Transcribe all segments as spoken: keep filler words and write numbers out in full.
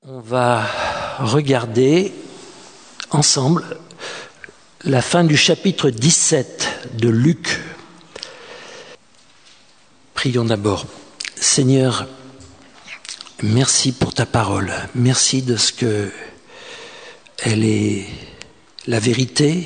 On va regarder ensemble la fin du chapitre dix-sept de Luc. Prions d'abord. Seigneur, merci pour ta parole. Merci de ce que elle est la vérité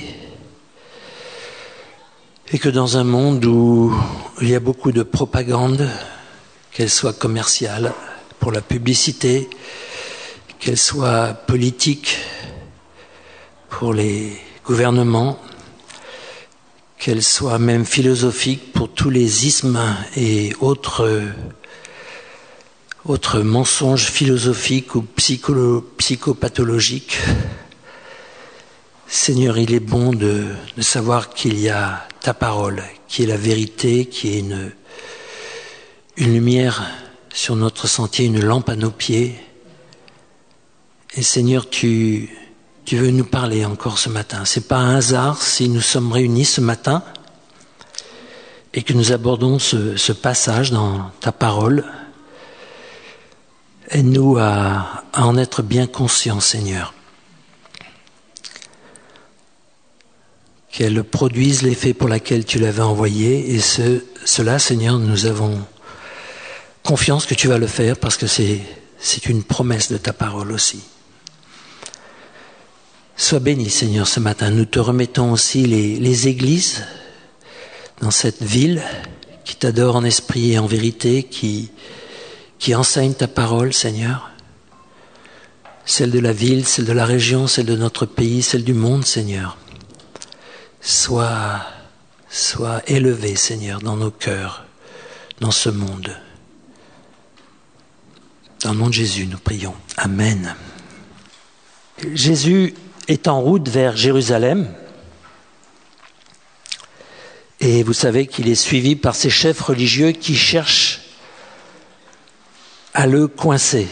et que dans un monde où il y a beaucoup de propagande, qu'elle soit commerciale, pour la publicité, qu'elle soit politique pour les gouvernements, qu'elle soit même philosophique pour tous les ismes et autres, autres mensonges philosophiques ou psycho, psychopathologiques. Seigneur, il est bon de, de savoir qu'il y a ta parole, qui est la vérité, qui est une, une lumière sur notre sentier, une lampe à nos pieds. Et Seigneur, tu, tu veux nous parler encore ce matin. C'est pas un hasard si nous sommes réunis ce matin et que nous abordons ce, ce passage dans ta parole. Aide-nous à, à en être bien conscients, Seigneur. Qu'elle produise l'effet pour lequel tu l'avais envoyé. Et ce, cela, Seigneur, nous avons confiance que tu vas le faire parce que c'est, c'est une promesse de ta parole aussi. Sois béni, Seigneur, ce matin. Nous te remettons aussi les, les églises dans cette ville qui t'adore en esprit et en vérité, qui, qui enseigne ta parole, Seigneur. Celle de la ville, celle de la région, celle de notre pays, celle du monde, Seigneur. Sois, sois élevé, Seigneur, dans nos cœurs, dans ce monde. Dans le nom de Jésus, nous prions. Amen. Jésus est en route vers Jérusalem et vous savez qu'il est suivi par ces chefs religieux qui cherchent à le coincer.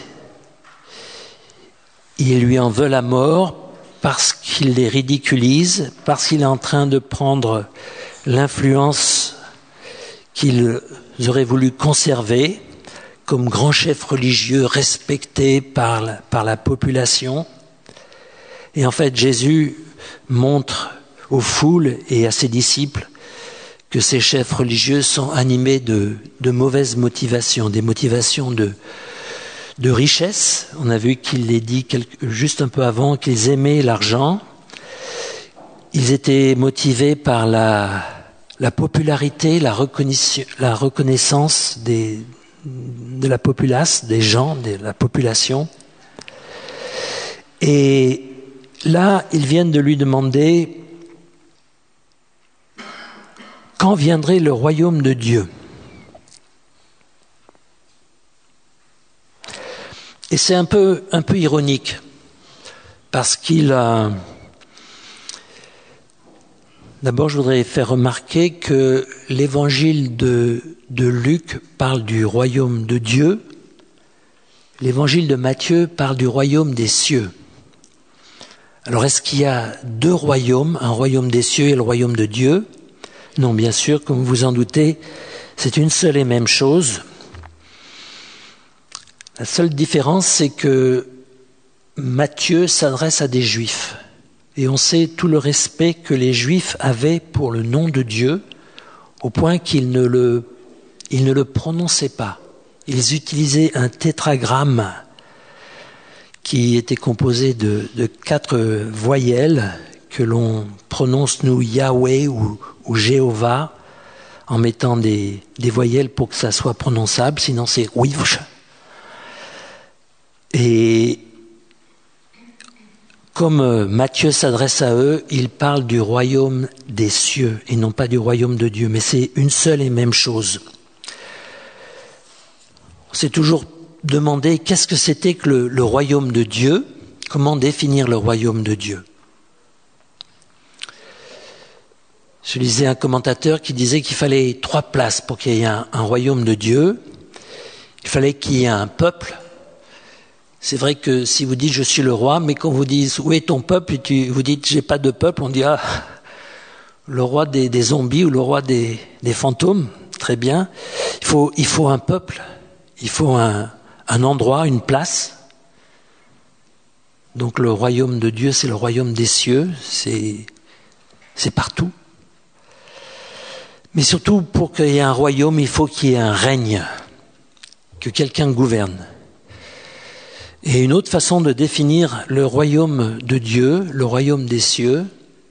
Ils lui en veulent à mort parce qu'il les ridiculise, parce qu'il est en train de prendre l'influence qu'ils auraient voulu conserver comme grand chef religieux respecté par la, par la population. Et en fait, Jésus montre aux foules et à ses disciples que ces chefs religieux sont animés de, de mauvaises motivations, des motivations de, de richesse. On a vu qu'il les dit quelque, juste un peu avant qu'ils aimaient l'argent. Ils étaient motivés par la, la popularité, la, reconnaiss- la reconnaissance des, de la populace, des gens, de la population. Et là, ils viennent de lui demander quand viendrait le royaume de Dieu. Et c'est un peu, un peu ironique, parce qu'il a... D'abord, je voudrais faire remarquer que l'évangile de, de Luc parle du royaume de Dieu, l'évangile de Matthieu parle du royaume des cieux. Alors, est-ce qu'il y a deux royaumes, un royaume des cieux et le royaume de Dieu ? Non, bien sûr, comme vous en doutez, c'est une seule et même chose. La seule différence, c'est que Matthieu s'adresse à des Juifs. Et on sait tout le respect que les Juifs avaient pour le nom de Dieu, au point qu'ils ne le, ils ne le prononçaient pas. Ils utilisaient un tétragramme qui était composé de, de quatre voyelles que l'on prononce, nous, Yahweh ou, ou Jéhovah, en mettant des, des voyelles pour que ça soit prononçable, sinon c'est Wivch. Et comme Matthieu s'adresse à eux, il parle du royaume des cieux et non pas du royaume de Dieu, mais c'est une seule et même chose. On s'est toujours demandé qu'est-ce que c'était que le, le royaume de Dieu, comment définir le royaume de Dieu. Je lisais un commentateur qui disait qu'il fallait trois places pour qu'il y ait un, un royaume de Dieu. Il fallait qu'il y ait un peuple. C'est vrai que si vous dites « je suis le roi », mais quand vous dites « où est ton peuple » et tu, vous dites « j'ai pas de peuple », on dit « ah, le roi des, des zombies ou le roi des, des fantômes ». Très bien. Il faut, il faut un peuple, il faut un, un endroit, une place. Donc le royaume de Dieu, c'est le royaume des cieux, c'est, c'est partout. Mais surtout, pour qu'il y ait un royaume, il faut qu'il y ait un règne, que quelqu'un gouverne. Et une autre façon de définir le royaume de Dieu, le royaume des cieux,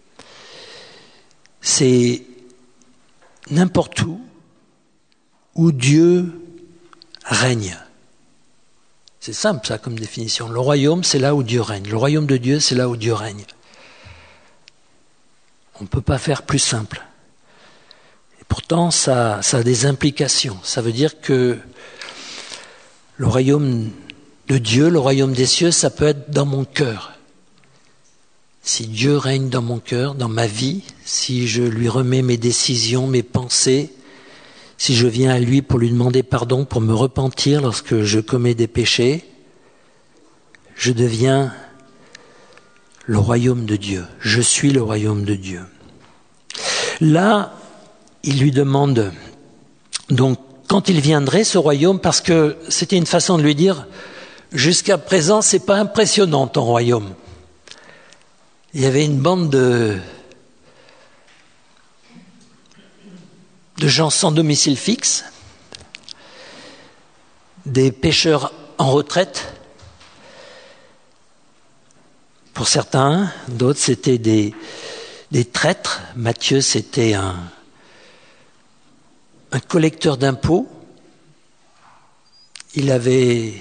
c'est n'importe où où Dieu règne. C'est simple ça comme définition. Le royaume, c'est là où Dieu règne. Le royaume de Dieu, c'est là où Dieu règne. On ne peut pas faire plus simple. Et pourtant, ça, ça a des implications. Ça veut dire que le royaume de Dieu, le royaume des cieux, ça peut être dans mon cœur. Si Dieu règne dans mon cœur, dans ma vie, si je lui remets mes décisions, mes pensées, si je viens à lui pour lui demander pardon, pour me repentir lorsque je commets des péchés, je deviens le royaume de Dieu. Je suis le royaume de Dieu. Là, il lui demande donc quand il viendrait ce royaume, parce que c'était une façon de lui dire jusqu'à présent, c'est pas impressionnant ton royaume. Il y avait une bande de, de gens sans domicile fixe, des pêcheurs en retraite, pour certains, d'autres c'était des, des traîtres. Matthieu c'était un, un collecteur d'impôts. Il avait...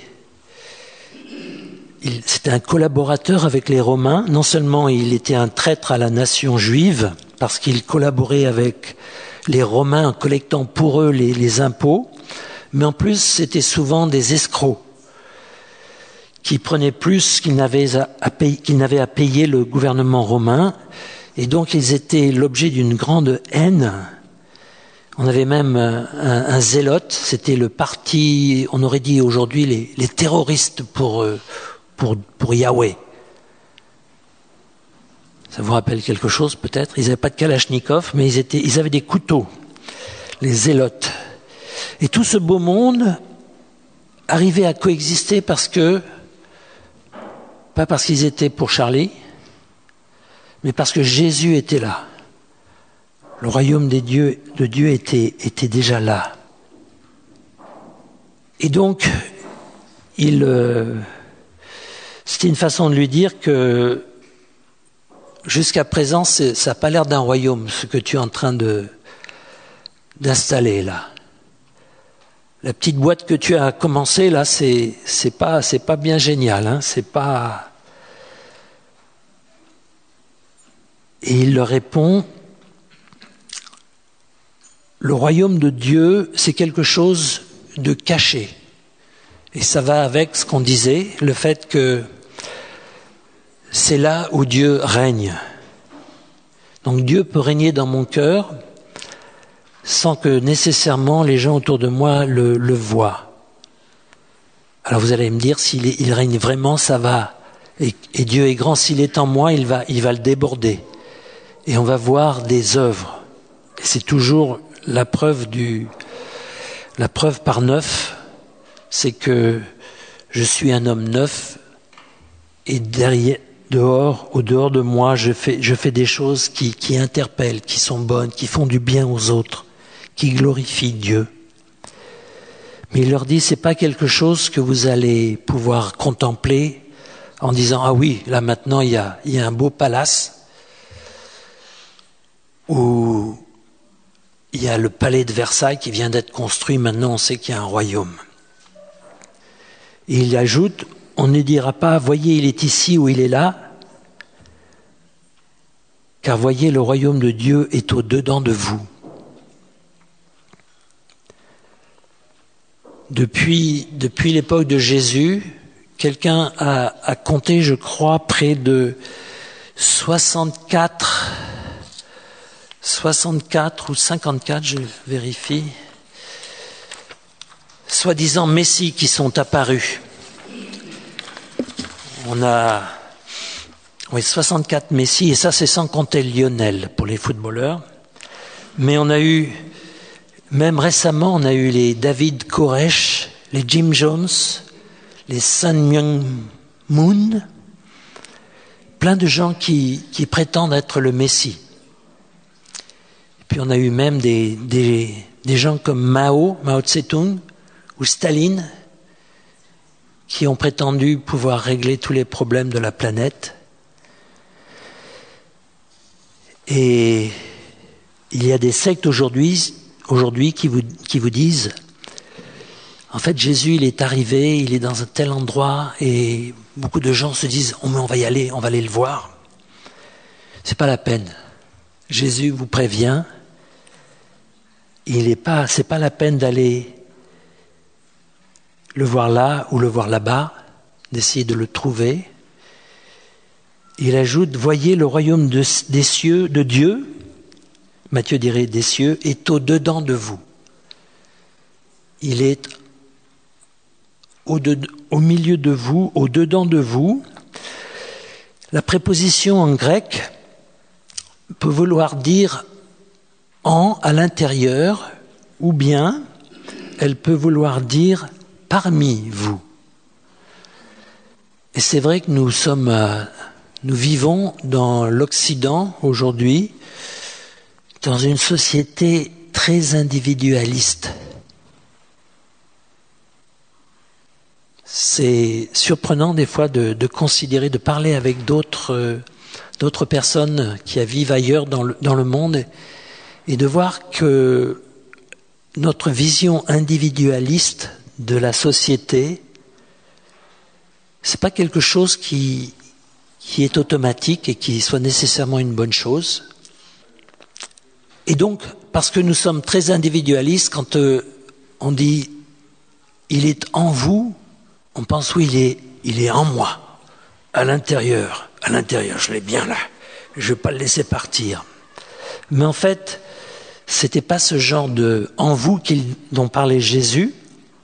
Il, c'était un collaborateur avec les Romains. Non seulement il était un traître à la nation juive, parce qu'il collaborait avec les Romains en collectant pour eux les, les impôts, mais en plus c'était souvent des escrocs qui prenaient plus qu'ils n'avaient à, à, payer, qu'ils n'avaient à payer le gouvernement romain, et donc ils étaient l'objet d'une grande haine. On avait même un, un zélote, c'était le parti, on aurait dit aujourd'hui les, les terroristes pour... Pour, pour Yahweh. Ça vous rappelle quelque chose peut-être? Ils n'avaient pas de kalachnikov, mais ils, étaient, ils avaient des couteaux, les zélotes. Et tout ce beau monde arrivait à coexister parce que, pas parce qu'ils étaient pour Charlie, mais parce que Jésus était là. Le royaume des dieux, de Dieu était, était déjà là. Et donc, il... Euh, C'était une façon de lui dire que jusqu'à présent, c'est, ça n'a pas l'air d'un royaume, ce que tu es en train de, d'installer là. La petite boîte que tu as commencée là, c'est, c'est pas, c'est pas bien génial, hein, c'est pas. Et il leur répond, le royaume de Dieu, c'est quelque chose de caché. Et ça va avec ce qu'on disait, le fait que c'est là où Dieu règne. Donc Dieu peut régner dans mon cœur sans que nécessairement les gens autour de moi le, le voient. Alors vous allez me dire, s'il est, il règne vraiment, ça va. Et, et Dieu est grand, s'il est en moi, il va, il va le déborder. Et on va voir des œuvres. Et c'est toujours la preuve du, la preuve par neuf, c'est que je suis un homme neuf et derrière, dehors, au dehors de moi, je fais, je fais des choses qui, qui interpellent, qui sont bonnes, qui font du bien aux autres, qui glorifient Dieu. Mais il leur dit, c'est pas quelque chose que vous allez pouvoir contempler en disant, ah oui, là maintenant il y a, il y a un beau palace où il y a le palais de Versailles qui vient d'être construit, maintenant on sait qu'il y a un royaume. Et il ajoute, on ne dira pas, voyez, il est ici ou il est là, car voyez, le royaume de Dieu est au-dedans de vous. Depuis, depuis l'époque de Jésus, quelqu'un a, a compté, je crois, près de soixante-quatre, soixante-quatre ou cinquante-quatre, je vérifie, soi-disant Messie qui sont apparus. On a oui, soixante-quatre Messie, et ça c'est sans compter Lionel pour les footballeurs. Mais on a eu, même récemment, on a eu les David Koresh, les Jim Jones, les Sun Myung Moon, plein de gens qui, qui prétendent être le Messie. Et puis on a eu même des, des, des gens comme Mao, Mao Tse-tung ou Staline, qui ont prétendu pouvoir régler tous les problèmes de la planète. Et il y a des sectes aujourd'hui, aujourd'hui qui vous, qui vous disent, en fait, Jésus, il est arrivé, il est dans un tel endroit, et beaucoup de gens se disent, oh, mais on va y aller, on va aller le voir. C'est pas la peine. Jésus vous prévient, il est pas, c'est pas la peine d'aller le voir là ou le voir là-bas, d'essayer de le trouver. Il ajoute, voyez le royaume de, des cieux, de Dieu, Matthieu dirait des cieux, est au-dedans de vous. Il est au, de, au milieu de vous, au-dedans de vous. La préposition en grec peut vouloir dire en, à l'intérieur, ou bien elle peut vouloir dire parmi vous. Et c'est vrai que nous sommes, euh, nous vivons dans l'Occident aujourd'hui, dans une société très individualiste. C'est surprenant des fois de, de considérer, de parler avec d'autres, euh, d'autres personnes qui vivent ailleurs dans le, dans le monde et de voir que notre vision individualiste de la société, c'est pas quelque chose qui, qui est automatique et qui soit nécessairement une bonne chose. Et donc, parce que nous sommes très individualistes, quand euh, on dit « il est en vous », on pense « oui, il est, il est en moi, à l'intérieur, à l'intérieur, je l'ai bien là, je ne vais pas le laisser partir ». Mais en fait, c'était pas ce genre de « en vous » dont parlait Jésus.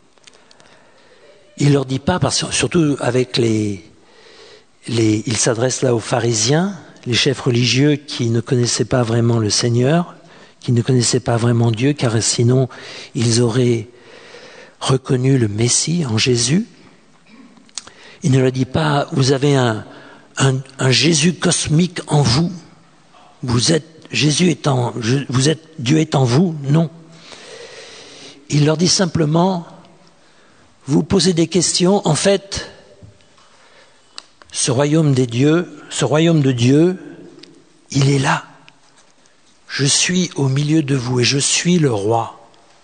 Il leur dit pas, parce que surtout avec les, les, il s'adresse là aux pharisiens, les chefs religieux qui ne connaissaient pas vraiment le Seigneur, qui ne connaissaient pas vraiment Dieu, car sinon ils auraient reconnu le Messie en Jésus. Il ne leur dit pas, vous avez un, un, un Jésus cosmique en vous, vous êtes, Jésus est en, vous êtes, Dieu est en vous, non. Il leur dit simplement, vous posez des questions, en fait, ce royaume des dieux, ce royaume de Dieu, il est là. Je suis au milieu de vous et je suis le roi.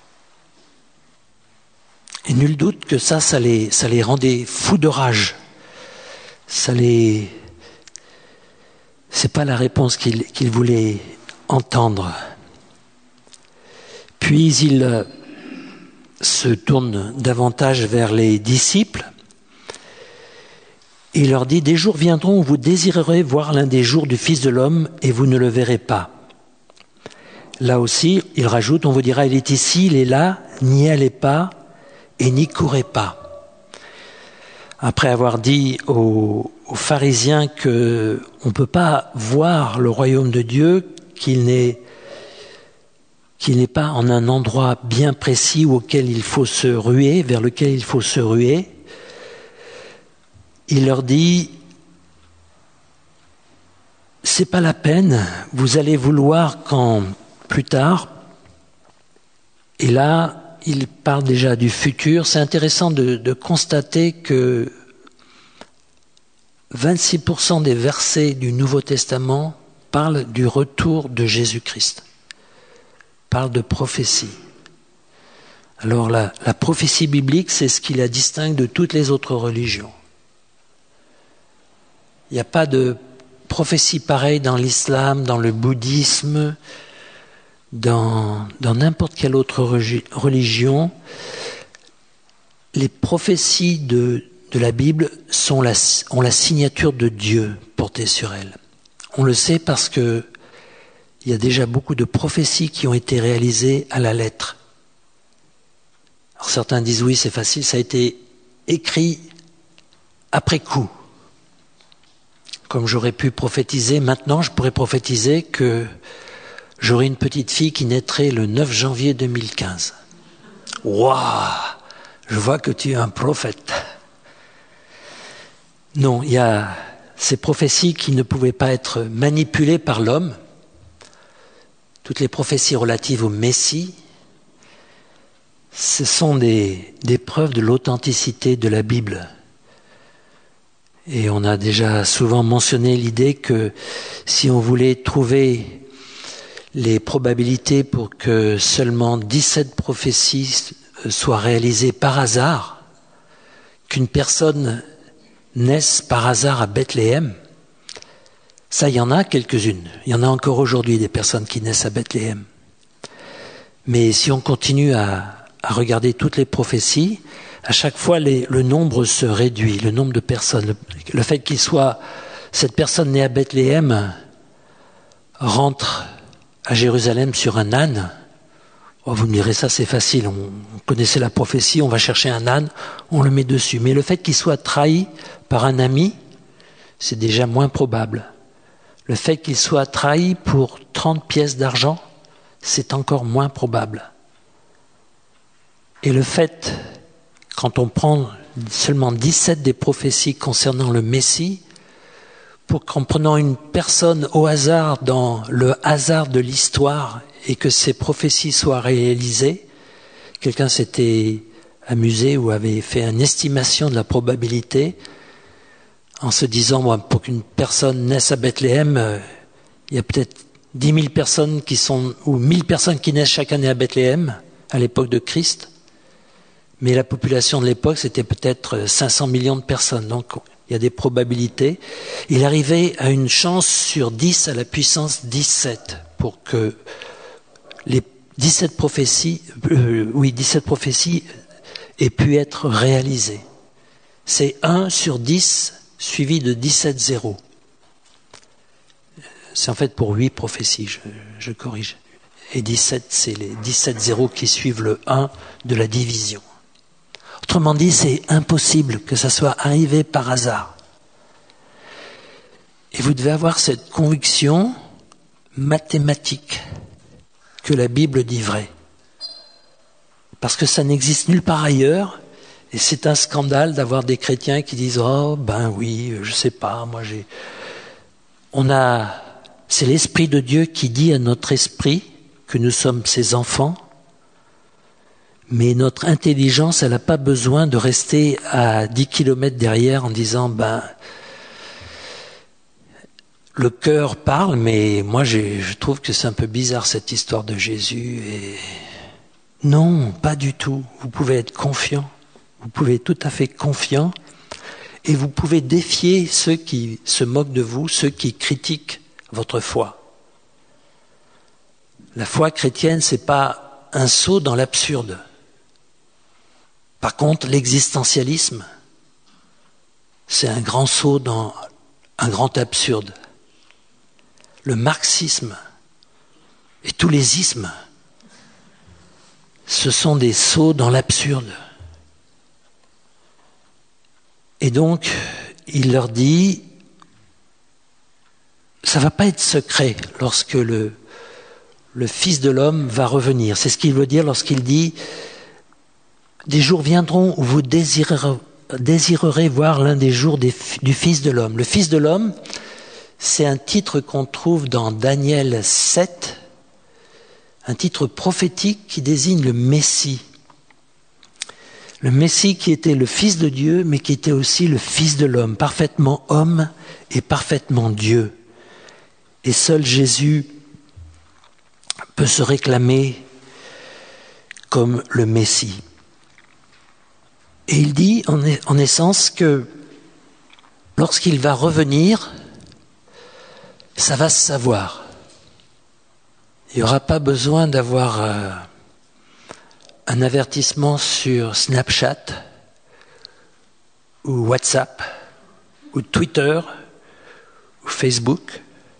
Et nul doute que ça, ça les, ça les rendait fous de rage. Ça les... C'est pas la réponse qu'ils, qu'ils voulaient entendre. Puis il se tourne davantage vers les disciples. Et il leur dit, des jours viendront où vous désirerez voir l'un des jours du Fils de l'homme et vous ne le verrez pas. Là aussi, il rajoute, on vous dira, il est ici, il est là, n'y allez pas et n'y courez pas. Après avoir dit aux, aux pharisiens qu'on ne peut pas voir le royaume de Dieu, qu'il n'est, qu'il n'est pas en un endroit bien précis auquel il faut se ruer, vers lequel il faut se ruer, il leur dit, c'est pas la peine, vous allez vouloir quand plus tard, et là, il parle déjà du futur. C'est intéressant de, de constater que vingt-six pour cent des versets du Nouveau Testament parlent du retour de Jésus-Christ, parlent de prophétie. Alors la, la prophétie biblique, c'est ce qui la distingue de toutes les autres religions. Il n'y a pas de prophétie pareille dans l'islam, dans le bouddhisme, dans, dans n'importe quelle autre religion. Les prophéties de, de la Bible sont la, ont la signature de Dieu portée sur elles. On le sait parce que il y a déjà beaucoup de prophéties qui ont été réalisées à la lettre. Alors certains disent oui, c'est facile, ça a été écrit après coup. Comme j'aurais pu prophétiser, maintenant je pourrais prophétiser que j'aurai une petite fille qui naîtrait le neuf janvier deux mille quinze. Waouh! Je vois que tu es un prophète. Non, il y a, ces prophéties qui ne pouvaient pas être manipulées par l'homme, toutes les prophéties relatives au Messie, ce sont des, des preuves de l'authenticité de la Bible. Et on a déjà souvent mentionné l'idée que si on voulait trouver les probabilités pour que seulement dix-sept prophéties soient réalisées par hasard, qu'une personne naisse par hasard à Bethléem, ça, il y en a quelques-unes. Il y en a encore aujourd'hui des personnes qui naissent à Bethléem. Mais si on continue à, à regarder toutes les prophéties, à chaque fois, les, le nombre se réduit, le nombre de personnes. Le, le fait qu'il soit, cette personne née à Bethléem rentre à Jérusalem sur un âne. Oh, vous me direz, ça c'est facile, on, on connaissait la prophétie, on va chercher un âne, on le met dessus. Mais le fait qu'il soit trahi par un ami, c'est déjà moins probable. Le fait qu'il soit trahi pour trente pièces d'argent, c'est encore moins probable. Et le fait, quand on prend seulement dix-sept des prophéties concernant le Messie, pour qu'en prenant une personne au hasard dans le hasard de l'histoire et que ces prophéties soient réalisées, quelqu'un s'était amusé ou avait fait une estimation de la probabilité en se disant, moi, pour qu'une personne naisse à Bethléem, euh, il y a peut-être dix mille personnes qui sont, ou mille personnes qui naissent chaque année à Bethléem, à l'époque de Christ. Mais la population de l'époque, c'était peut-être cinq cents millions de personnes. Donc, il y a des probabilités. Il arrivait à une chance sur dix à la puissance dix-sept pour que les dix-sept prophéties, euh, oui, dix-sept prophéties aient pu être réalisées. C'est un sur dix suivi de dix-sept zéros. C'est en fait pour huit prophéties, je, je corrige. Et dix-sept, c'est les dix-sept zéros qui suivent le un de la division. Autrement dit, c'est impossible que ça soit arrivé par hasard. Et vous devez avoir cette conviction mathématique que la Bible dit vrai. Parce que ça n'existe nulle part ailleurs, et c'est un scandale d'avoir des chrétiens qui disent « Oh, ben oui, je sais pas, moi j'ai... » On a... C'est l'Esprit de Dieu qui dit à notre esprit que nous sommes ses enfants, mais notre intelligence, elle n'a pas besoin de rester à dix kilomètres derrière en disant, ben, le cœur parle, mais moi j'ai, je trouve que c'est un peu bizarre cette histoire de Jésus. Et non, pas du tout. Vous pouvez être confiant. Vous pouvez être tout à fait confiant. Et vous pouvez défier ceux qui se moquent de vous, ceux qui critiquent votre foi. La foi chrétienne, c'est pas un saut dans l'absurde. Par contre, l'existentialisme, c'est un grand saut dans un grand absurde. Le marxisme et tous les ismes, ce sont des sauts dans l'absurde. Et donc, il leur dit, ça ne va pas être secret lorsque le, le Fils de l'homme va revenir. C'est ce qu'il veut dire lorsqu'il dit, des jours viendront où vous désirerez, désirerez voir l'un des jours des, du Fils de l'homme. Le Fils de l'homme, c'est un titre qu'on trouve dans Daniel sept, un titre prophétique qui désigne le Messie. Le Messie qui était le Fils de Dieu, mais qui était aussi le Fils de l'homme, parfaitement homme et parfaitement Dieu. Et seul Jésus peut se réclamer comme le Messie. Et il dit en, en essence que lorsqu'il va revenir, ça va se savoir. Il n'y aura pas besoin d'avoir euh, un avertissement sur Snapchat ou WhatsApp ou Twitter ou Facebook.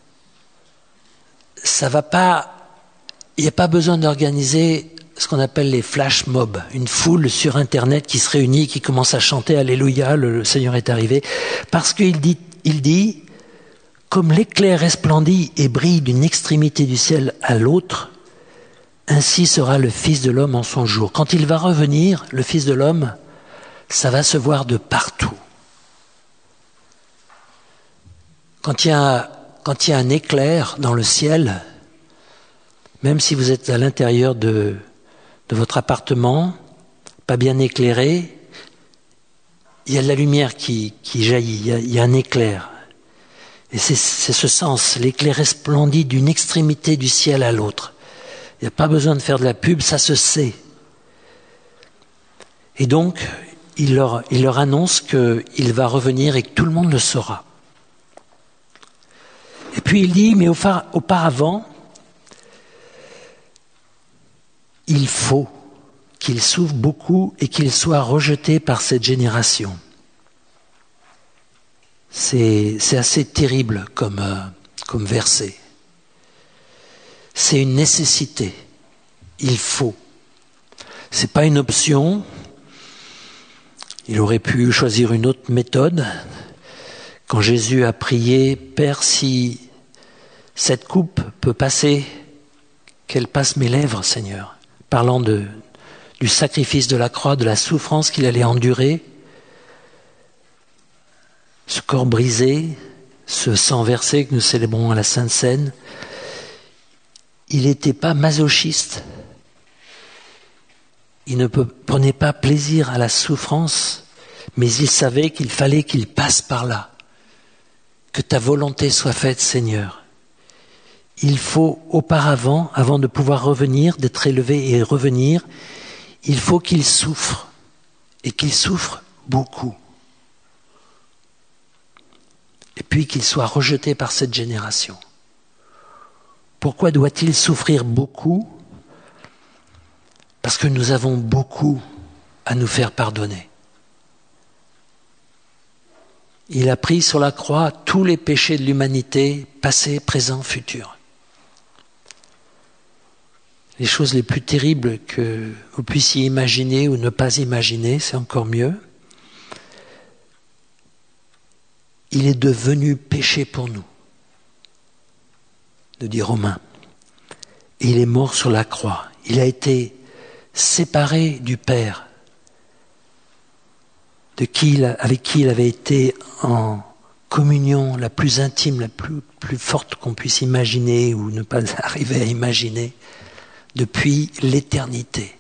Ça va pas, il n'y a pas besoin d'organiser ce qu'on appelle les flash mobs, une foule sur Internet qui se réunit, qui commence à chanter Alléluia, le, le Seigneur est arrivé, parce qu'il dit, il dit, comme l'éclair resplendit et brille d'une extrémité du ciel à l'autre, ainsi sera le Fils de l'homme en son jour. Quand il va revenir, le Fils de l'homme, ça va se voir de partout. Quand il y a, quand il y a un éclair dans le ciel, même si vous êtes à l'intérieur de, de votre appartement, pas bien éclairé, il y a de la lumière qui, qui jaillit, il y a, il y a un éclair. Et c'est, c'est ce sens, l'éclair resplendit d'une extrémité du ciel à l'autre. Il n'y a pas besoin de faire de la pub, ça se sait. Et donc, il leur, il leur annonce qu'il va revenir et que tout le monde le saura. Et puis il dit, mais auparavant, il faut qu'il souffre beaucoup et qu'il soit rejeté par cette génération. C'est, c'est assez terrible comme, euh, comme verset. C'est une nécessité. Il faut. C'est pas une option. Il aurait pu choisir une autre méthode. Quand Jésus a prié, Père, si cette coupe peut passer, qu'elle passe mes lèvres, Seigneur, parlant de, du sacrifice de la croix, de la souffrance qu'il allait endurer, ce corps brisé, ce sang versé que nous célébrons à la Sainte Seine, il n'était pas masochiste. Il ne prenait pas plaisir à la souffrance, mais il savait qu'il fallait qu'il passe par là. Que ta volonté soit faite, Seigneur. Il faut auparavant, avant de pouvoir revenir, d'être élevé et revenir, il faut qu'il souffre, et qu'il souffre beaucoup. Et puis qu'il soit rejeté par cette génération. Pourquoi doit-il souffrir beaucoup ? Parce que nous avons beaucoup à nous faire pardonner. Il a pris sur la croix tous les péchés de l'humanité, passés, présents, futurs. Les choses les plus terribles que vous puissiez imaginer ou ne pas imaginer, c'est encore mieux. Il est devenu péché pour nous, nous dit Romains. Et il est mort sur la croix. Il a été séparé du Père, de qui il, avec qui il avait été en communion la plus intime, la plus, plus forte qu'on puisse imaginer ou ne pas arriver à imaginer, depuis l'éternité.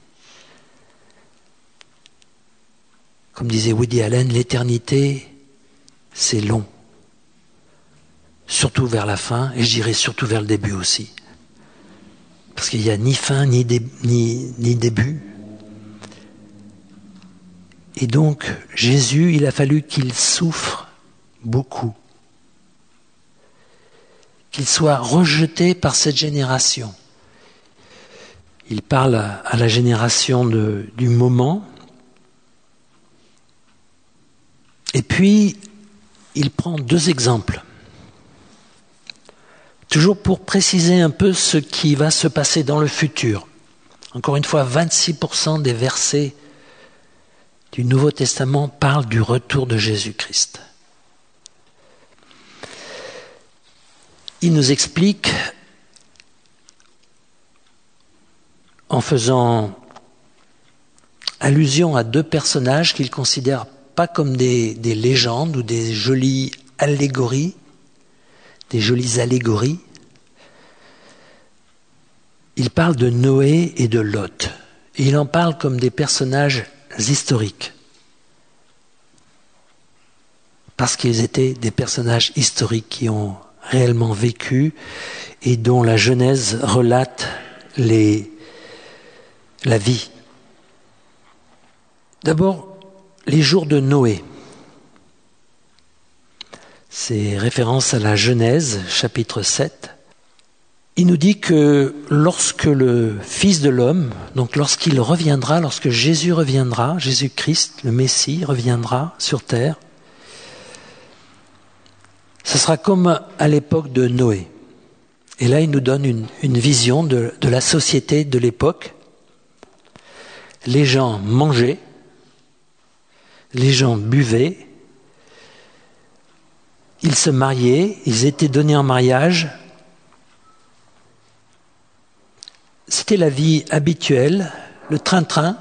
Comme disait Woody Allen, l'éternité, c'est long. Surtout vers la fin, et je dirais surtout vers le début aussi. Parce qu'il n'y a ni fin, ni, dé, ni, ni début. Et donc, Jésus, il a fallu qu'il souffre beaucoup. Qu'il soit rejeté par cette génération. Il parle à, à la génération de, du moment. Et puis, il prend deux exemples. Toujours pour préciser un peu ce qui va se passer dans le futur. Encore une fois, vingt-six pour cent des versets du Nouveau Testament parlent du retour de Jésus-Christ. Il nous explique, en faisant allusion à deux personnages qu'il considère pas comme des, des légendes ou des jolies allégories, des jolies allégories. Il parle de Noé et de Lot. Et il en parle comme des personnages historiques. Parce qu'ils étaient des personnages historiques qui ont réellement vécu et dont la Genèse relate les, la vie. D'abord, les jours de Noé. C'est référence à la Genèse, chapitre sept. Il nous dit que lorsque le Fils de l'homme, donc lorsqu'il reviendra, lorsque Jésus reviendra, Jésus-Christ, le Messie, reviendra sur terre, ce sera comme à l'époque de Noé. Et là, il nous donne une, une vision de, de la société de l'époque. Les gens mangeaient, les gens buvaient, ils se mariaient, ils étaient donnés en mariage. C'était la vie habituelle, le train-train.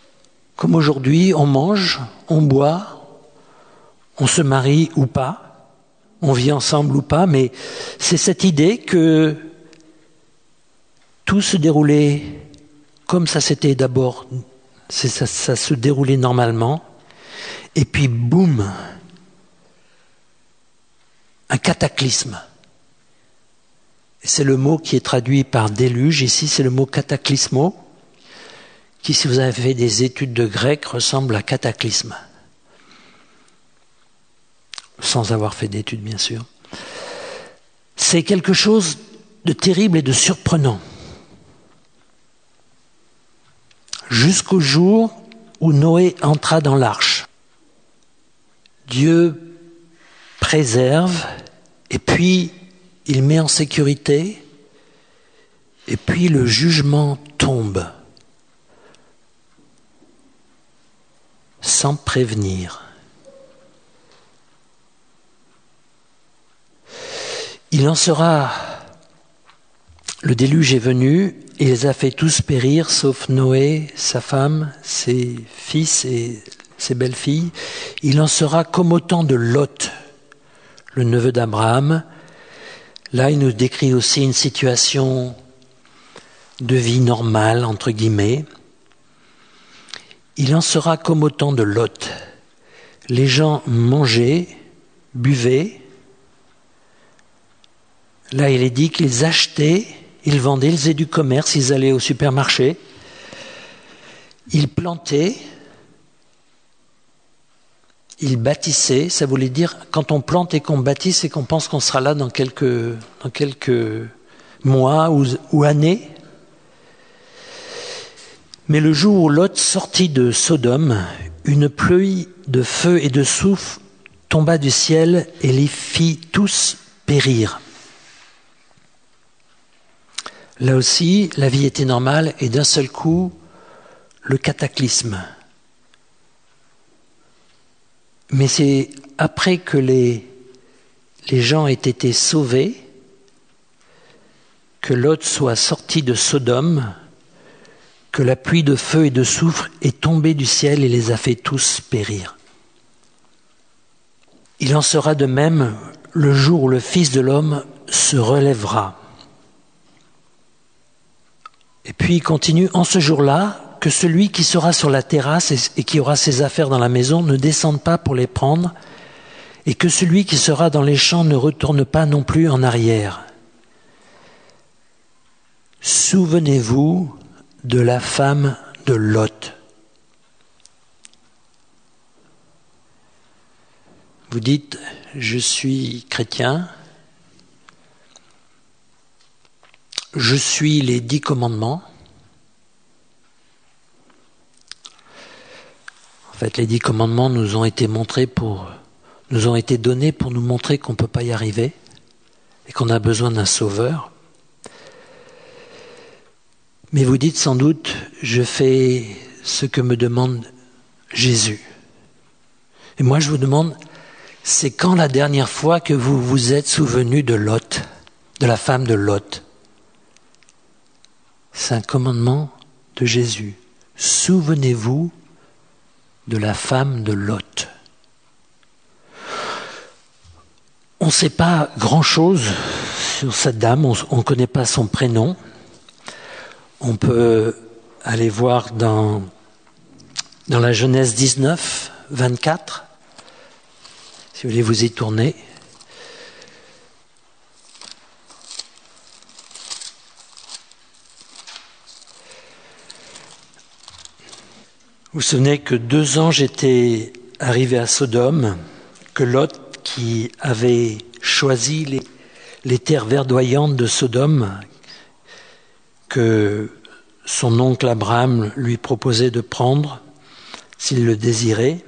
Comme aujourd'hui, on mange, on boit, on se marie ou pas. on vit ensemble ou pas, mais c'est cette idée que tout se déroulait comme ça s'était d'abord, c'est, ça, ça se déroulait normalement, et puis boum, un cataclysme. Et c'est le mot qui est traduit par déluge, ici c'est le mot cataclysmo, qui, si vous avez fait des études de grec, ressemble à cataclysme. Sans avoir fait d'études, bien sûr. C'est quelque chose de terrible et de surprenant. Jusqu'au jour où Noé entra dans l'arche. Dieu préserve, et puis il met en sécurité, et puis le jugement tombe. Sans prévenir. Il en sera, le déluge est venu, et les a fait tous périr, sauf Noé, sa femme, ses fils et ses belles-filles. Il en sera comme au temps de Lot, le neveu d'Abraham. Là, il nous décrit aussi une situation de vie normale, entre guillemets. Il en sera comme au temps de Lot. Les gens mangeaient, buvaient. Là, il est dit qu'ils achetaient, ils vendaient, ils faisaient du commerce, ils allaient au supermarché. Ils plantaient, ils bâtissaient. Ça voulait dire, quand on plante et qu'on bâtit, c'est qu'on pense qu'on sera là dans quelques, dans quelques mois ou, ou années. Mais le jour où Lot sortit de Sodome, une pluie de feu et de soufre tomba du ciel et les fit tous périr. Là aussi, la vie était normale et d'un seul coup, le cataclysme. Mais c'est après que les, les gens aient été sauvés, que Lot soit sorti de Sodome, que la pluie de feu et de soufre est tombée du ciel et les a fait tous périr. Il en sera de même le jour où le Fils de l'homme se relèvera. Et puis il continue, en ce jour-là, que celui qui sera sur la terrasse et qui aura ses affaires dans la maison ne descende pas pour les prendre, et que celui qui sera dans les champs ne retourne pas non plus en arrière. Souvenez-vous de la femme de Lot. Vous dites, je suis chrétien, je suis les dix commandements. En fait, les dix commandements nous ont été montrés pour, nous ont été donnés pour nous montrer qu'on ne peut pas y arriver et qu'on a besoin d'un sauveur. Mais vous dites sans doute, je fais ce que me demande Jésus. Et moi je vous demande, c'est quand la dernière fois que vous vous êtes souvenu de Lot, de la femme de Lot? C'est un commandement de Jésus. Souvenez-vous de la femme de Lot. On ne sait pas grand-chose sur cette dame, on ne connaît pas son prénom. On peut aller voir dans, dans la Genèse dix-neuf, vingt-quatre, si vous voulez vous y tourner. Vous vous souvenez que deux anges étaient arrivés à Sodome, que Lot, qui avait choisi les, les terres verdoyantes de Sodome, que son oncle Abraham lui proposait de prendre s'il le désirait.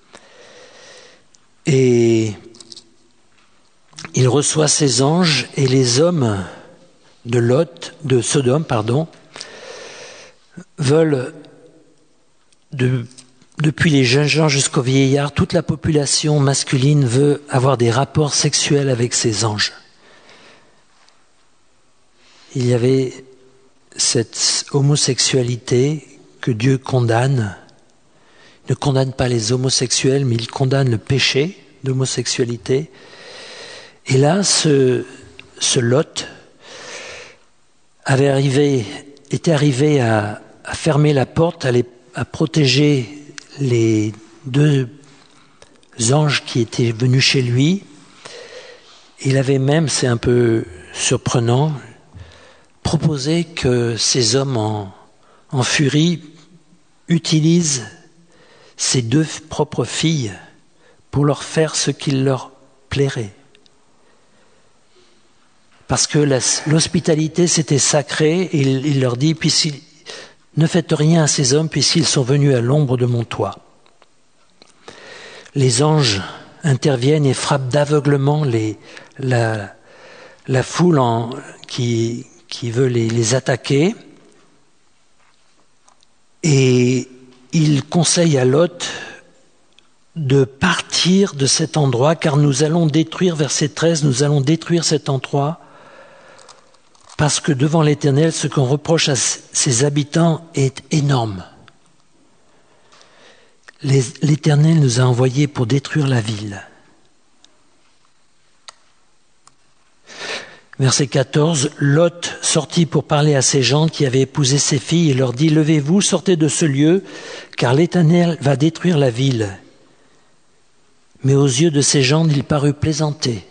Et il reçoit ces anges et les hommes de Lot, de Sodome, pardon, veulent, de, depuis les jeunes gens jusqu'aux vieillards, toute la population masculine veut avoir des rapports sexuels avec ces anges. Il y avait cette homosexualité que Dieu condamne. Il ne condamne pas les homosexuels, mais il condamne le péché d'homosexualité. Et là, ce, ce Lot avait arrivé, était arrivé à, à fermer la porte, à, les, à protéger les deux anges qui étaient venus chez lui. Il avait même, c'est un peu surprenant, proposé que ces hommes en, en furie utilisent ses deux propres filles pour leur faire ce qu'il leur plairait. Parce que la, l'hospitalité, c'était sacré, et il, il leur dit, puisqu'il, ne faites rien à ces hommes, puisqu'ils sont venus à l'ombre de mon toit. Les anges interviennent et frappent d'aveuglement les, la, la foule en, qui, qui veut les, les attaquer. Et il conseille à Lot de partir de cet endroit, car nous allons détruire, verset treize, nous allons détruire cet endroit, parce que devant l'Éternel, ce qu'on reproche à ses habitants est énorme. Les, L'Éternel nous a envoyés pour détruire la ville. Verset quatorze, Lot sortit pour parler à ces gens qui avaient épousé ses filles et leur dit, levez-vous, sortez de ce lieu, car l'Éternel va détruire la ville. Mais aux yeux de ces gens, il parut plaisanter.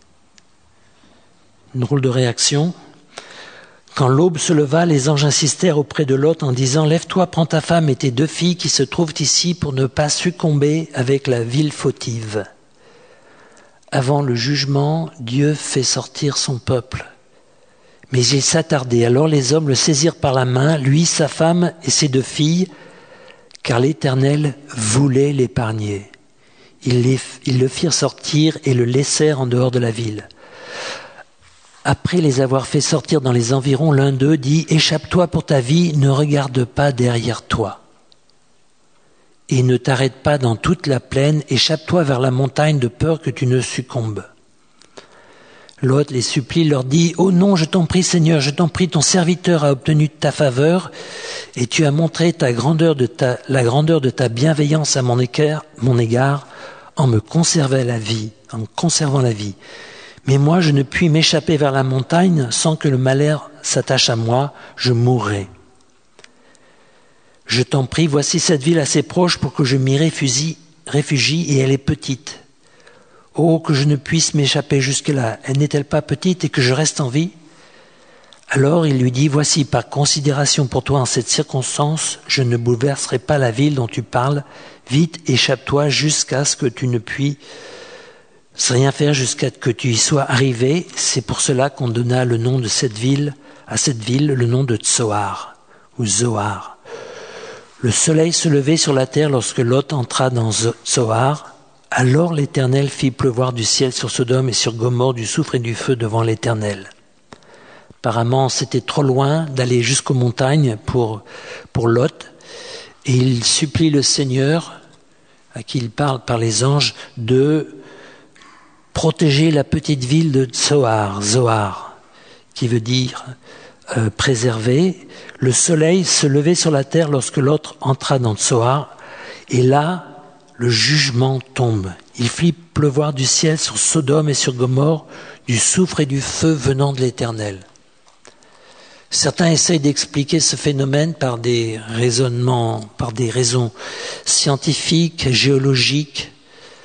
Une drôle de réaction. Quand l'aube se leva, les anges insistèrent auprès de Lot en disant, lève-toi, prends ta femme et tes deux filles qui se trouvent ici pour ne pas succomber avec la ville fautive. Avant le jugement, Dieu fait sortir son peuple. Mais il s'attardait. Alors les hommes le saisirent par la main, lui, sa femme et ses deux filles, car l'Éternel voulait l'épargner. Ils, les, ils le firent sortir et le laissèrent en dehors de la ville. Après les avoir fait sortir dans les environs, l'un d'eux dit « Échappe-toi pour ta vie, ne regarde pas derrière toi. Et ne t'arrête pas dans toute la plaine, échappe-toi vers la montagne de peur que tu ne succombes. » L'autre les supplie, leur dit « Oh non, je t'en prie Seigneur, je t'en prie, ton serviteur a obtenu ta faveur, et tu as montré ta grandeur de ta, la grandeur de ta bienveillance à mon égard, mon égard en me conservant la vie, en me conservant la vie. Mais moi, je ne puis m'échapper vers la montagne sans que le malheur s'attache à moi, je mourrai. Je t'en prie, voici cette ville assez proche pour que je m'y réfugie, réfugie et elle est petite. Oh, que je ne puisse m'échapper jusque-là, elle n'est-elle pas petite et que je reste en vie ? Alors il lui dit, voici, par considération pour toi en cette circonstance, je ne bouleverserai pas la ville dont tu parles, vite échappe-toi jusqu'à ce que tu ne puisses rien faire jusqu'à ce que tu y sois arrivé. C'est pour cela qu'on donna le nom de cette ville, à cette ville, le nom de Tsoar, ou Zoar. Le soleil se levait sur la terre lorsque Lot entra dans Tsoar. Alors l'Éternel fit pleuvoir du ciel sur Sodome et sur Gomorrhe du soufre et du feu devant l'Éternel. Apparemment, c'était trop loin d'aller jusqu'aux montagnes pour, pour Lot. Et il supplie le Seigneur, à qui il parle par les anges, de protéger la petite ville de Zoar, Zoar, qui veut dire euh, préserver. Le soleil se levait sur la terre lorsque l'autre entra dans Zoar, et là, le jugement tombe. Il fit pleuvoir du ciel sur Sodome et sur Gomorrhe, du soufre et du feu venant de l'Éternel. Certains essayent d'expliquer ce phénomène par des raisonnements, par des raisons scientifiques, géologiques,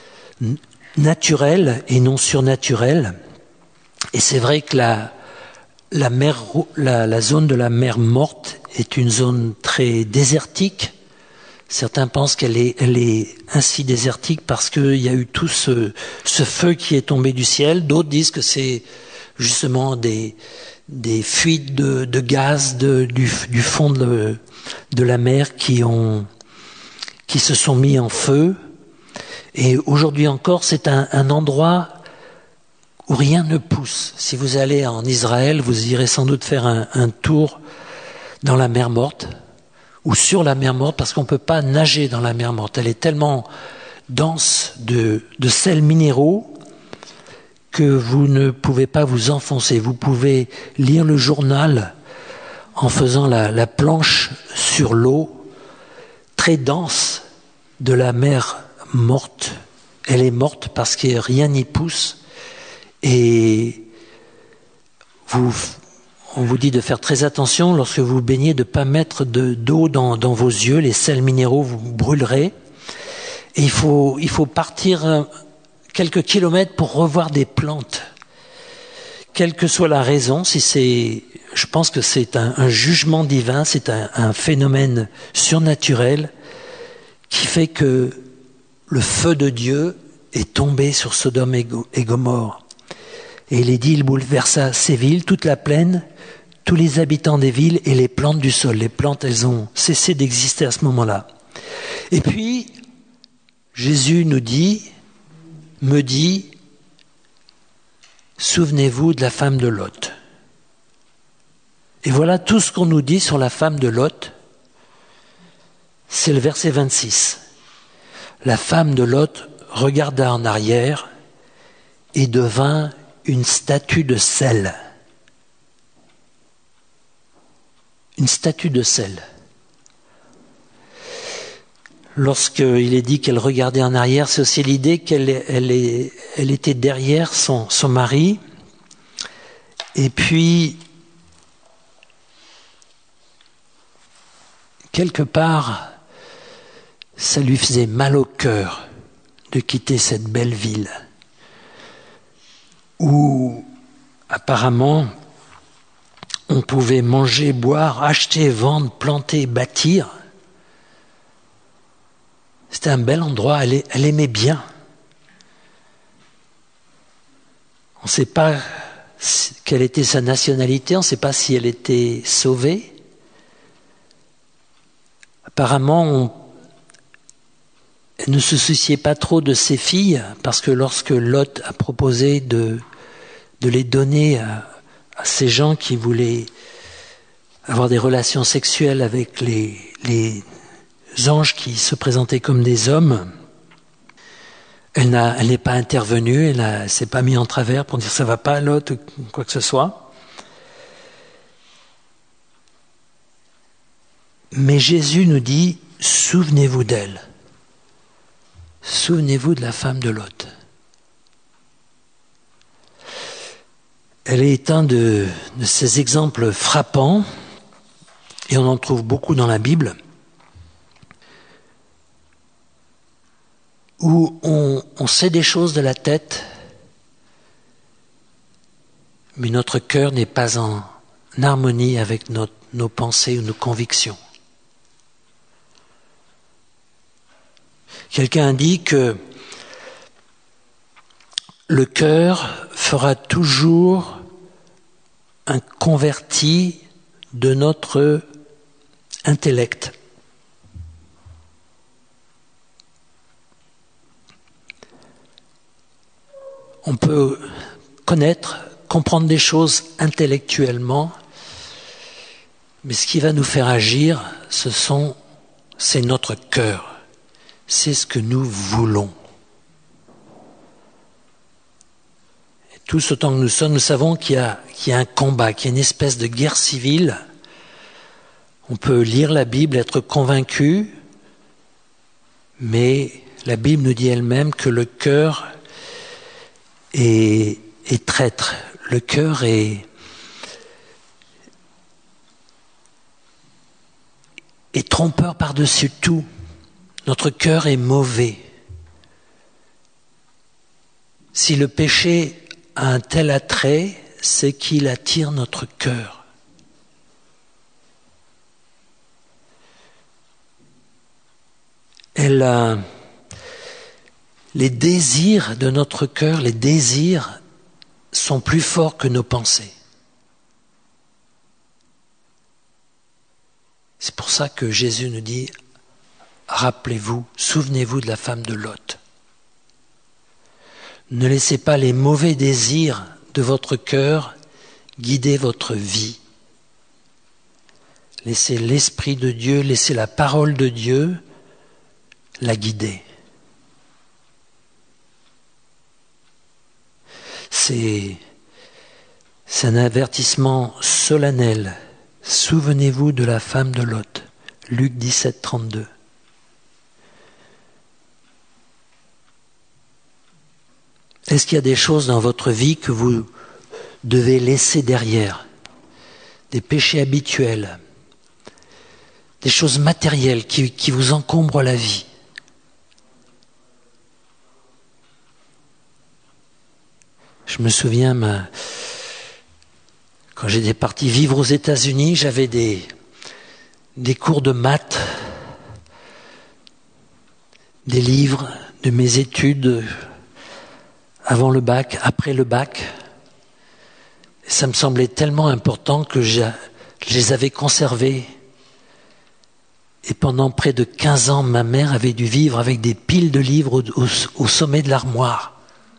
naturelles et non surnaturelles. Et c'est vrai que la, la, mer, la, la zone de la mer Morte est une zone très désertique. Certains pensent qu'elle est, elle est ainsi désertique parce qu'il y a eu tout ce, ce feu qui est tombé du ciel. D'autres disent que c'est justement des... des fuites de, de gaz de, du, du fond de, de la mer qui, ont, qui se sont mis en feu. Et aujourd'hui encore, c'est un, un endroit où rien ne pousse. Si vous allez en Israël, vous irez sans doute faire un, un tour dans la mer Morte ou sur la mer Morte, parce qu'on ne peut pas nager dans la mer Morte. Elle est tellement dense de, de sels minéraux que vous ne pouvez pas vous enfoncer. Vous pouvez lire le journal en faisant la, la planche sur l'eau très dense de la mer Morte. Elle est morte parce que rien n'y pousse. Et vous, on vous dit de faire très attention lorsque vous baignez, de ne pas mettre de, d'eau dans, dans vos yeux. Les sels minéraux vous brûlerez. Et il faut, il faut partir quelques kilomètres pour revoir des plantes. Quelle que soit la raison, si c'est, je pense que c'est un, un jugement divin, c'est un, un phénomène surnaturel qui fait que le feu de Dieu est tombé sur Sodome et Gomorrhe. Et il est dit, il bouleversa ces villes, toute la plaine, tous les habitants des villes et les plantes du sol. Les plantes, elles ont cessé d'exister à ce moment-là. Et puis, Jésus nous dit, me dit, souvenez-vous de la femme de Lot. Et voilà tout ce qu'on nous dit sur la femme de Lot. C'est le verset vingt-six. La femme de Lot regarda en arrière et devint une statue de sel. Une statue de sel. Lorsqu'il est dit qu'elle regardait en arrière, c'est aussi l'idée qu'elle elle est, elle était derrière son, son mari. Et puis, quelque part, ça lui faisait mal au cœur de quitter cette belle ville où, apparemment, on pouvait manger, boire, acheter, vendre, planter, bâtir. C'était un bel endroit, elle, elle aimait bien. On ne sait pas quelle était sa nationalité, on ne sait pas si elle était sauvée. Apparemment, on, elle ne se souciait pas trop de ses filles, parce que lorsque Lot a proposé de, de les donner à, à ces gens qui voulaient avoir des relations sexuelles avec les, les anges qui se présentaient comme des hommes, elle, n'a, elle n'est pas intervenue, elle ne s'est pas mise en travers pour dire ça va pas Lot ou quoi que ce soit. Mais Jésus nous dit, souvenez-vous d'elle. Souvenez-vous de la femme de Lot. Elle est un de, de ces exemples frappants, et on en trouve beaucoup dans la Bible, où on, on sait des choses de la tête, mais notre cœur n'est pas en harmonie avec notre, nos pensées ou nos convictions. Quelqu'un dit que le cœur fera toujours un converti de notre intellect. On peut connaître, comprendre des choses intellectuellement, mais ce qui va nous faire agir, ce sont, c'est notre cœur. C'est ce que nous voulons. Et tous autant que nous sommes, nous savons qu'il y a, qu'il y a un combat, qu'il y a une espèce de guerre civile. On peut lire la Bible, être convaincu, mais la Bible nous dit elle-même que le cœur est, est traître. Le cœur est, est trompeur par-dessus tout. Notre cœur est mauvais. Si le péché a un tel attrait, c'est qu'il attire notre cœur. Elle a les désirs de notre cœur, les désirs sont plus forts que nos pensées. C'est pour ça que Jésus nous dit, rappelez-vous, souvenez-vous de la femme de Lot. Ne laissez pas les mauvais désirs de votre cœur guider votre vie. Laissez l'Esprit de Dieu, laissez la parole de Dieu la guider. C'est, c'est un avertissement solennel. Souvenez-vous de la femme de Lot. Luc dix-sept, trente-deux. Est-ce qu'il y a des choses dans votre vie que vous devez laisser derrière? Des péchés habituels, des choses matérielles qui, qui vous encombrent la vie? Je me souviens, ma... quand j'étais parti vivre aux États-Unis, j'avais des, des cours de maths, des livres de mes études avant le bac, après le bac. Et ça me semblait tellement important que je, je les avais conservés. Et pendant près de quinze ans, ma mère avait dû vivre avec des piles de livres au, au, au sommet de l'armoire.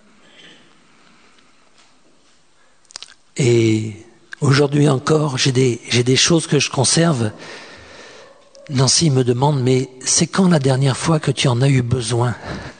Et aujourd'hui encore, j'ai des, j'ai des choses que je conserve. Nancy me demande, mais c'est quand la dernière fois que tu en as eu besoin?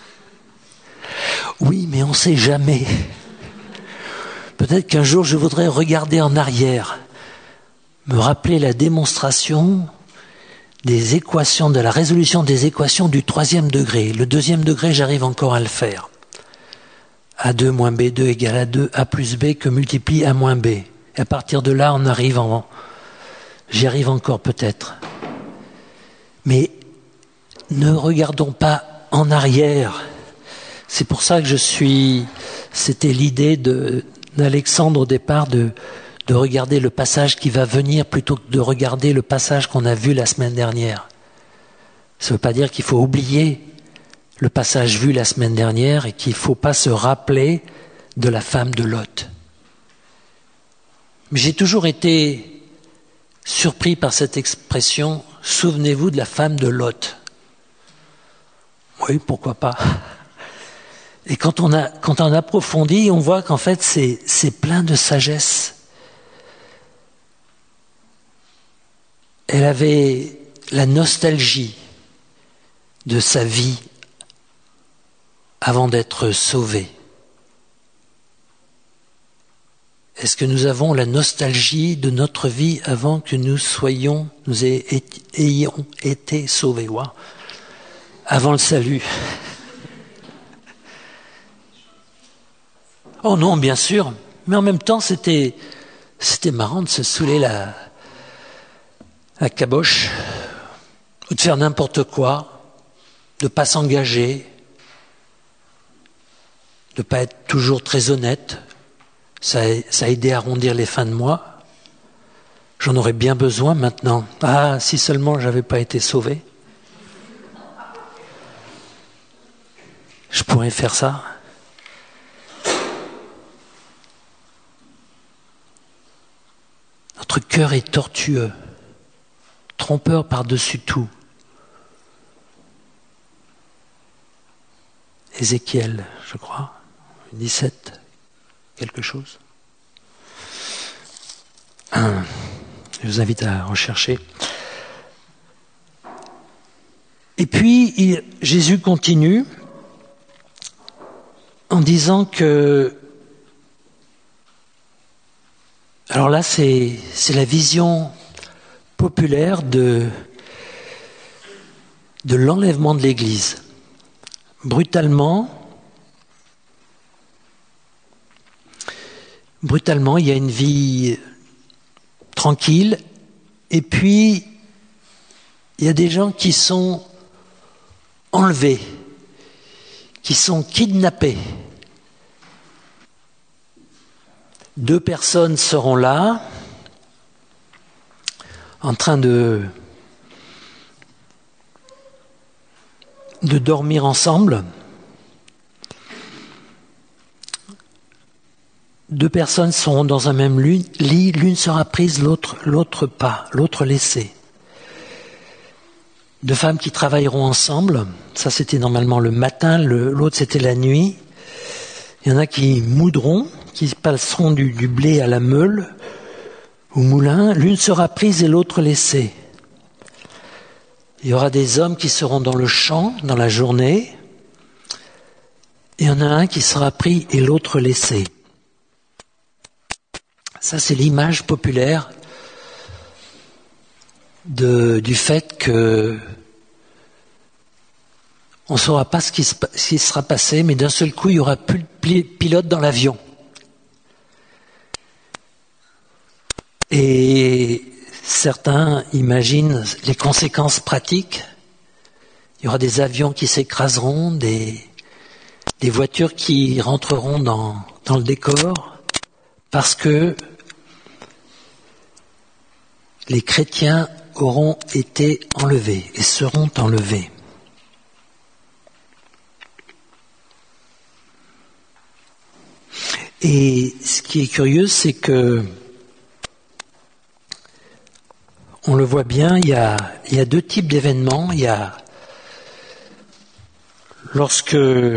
Oui, mais on ne sait jamais. Peut-être qu'un jour je voudrais regarder en arrière, me rappeler la démonstration des équations, de la résolution des équations du troisième degré. Le deuxième degré, j'arrive encore à le faire. A deux moins B deux égale à deux, A plus B que multiplie A moins B. Et à partir de là, on arrive en... J'y arrive encore peut-être. Mais ne regardons pas en arrière. C'est pour ça que je suis... C'était l'idée de, d'Alexandre au départ de, de regarder le passage qui va venir plutôt que de regarder le passage qu'on a vu la semaine dernière. Ça ne veut pas dire qu'il faut oublier le passage vu la semaine dernière et qu'il ne faut pas se rappeler de la femme de Lot. Mais j'ai toujours été surpris par cette expression « Souvenez-vous de la femme de Lot ». Oui, pourquoi pas. Et quand on a, quand on approfondit, on voit qu'en fait c'est, c'est plein de sagesse. Elle avait la nostalgie de sa vie avant d'être sauvée. Est-ce que nous avons la nostalgie de notre vie ayant que nous soyons, nous ayons été sauvés, wow. Avant le salut? Oh non, bien sûr, mais en même temps, c'était, c'était marrant de se saouler la, la caboche, ou de faire n'importe quoi, de ne pas s'engager, de ne pas être toujours très honnête. Ça, ça a aidé à arrondir les fins de mois. J'en aurais bien besoin maintenant. Ah, si seulement j'avais pas été sauvé. Je pourrais faire ça. Notre cœur est tortueux, trompeur par-dessus tout. Ézéchiel, je crois, dix-sept, quelque chose. Un, je vous invite à rechercher. Et puis, il, Jésus continue en disant que... Alors là, c'est, c'est la vision populaire de, de l'enlèvement de l'Église. Brutalement, brutalement, il y a une vie tranquille, et puis il y a des gens qui sont enlevés, qui sont kidnappés. Deux personnes seront là, en train de, de dormir ensemble. Deux personnes seront dans un même lit, l'une sera prise, l'autre, l'autre pas, l'autre laissée. Deux femmes qui travailleront ensemble, ça c'était normalement le matin, le, l'autre c'était la nuit. Il y en a qui moudront, qui passeront du, du blé à la meule, au moulin. L'une sera prise et l'autre laissée. Il y aura des hommes qui seront dans le champ, dans la journée. Et il y en a un qui sera pris et l'autre laissé. Ça, c'est l'image populaire de, du fait que on ne saura pas ce qui, se, ce qui sera passé, mais d'un seul coup, il n'y aura plus de pilote dans l'avion. Et certains imaginent les conséquences pratiques. Il y aura des avions qui s'écraseront, des, des voitures qui rentreront dans, dans le décor, parce que les chrétiens auront été enlevés et seront enlevés. Et ce qui est curieux, c'est que on le voit bien, il y a, il y a deux types d'événements. Il y a lorsque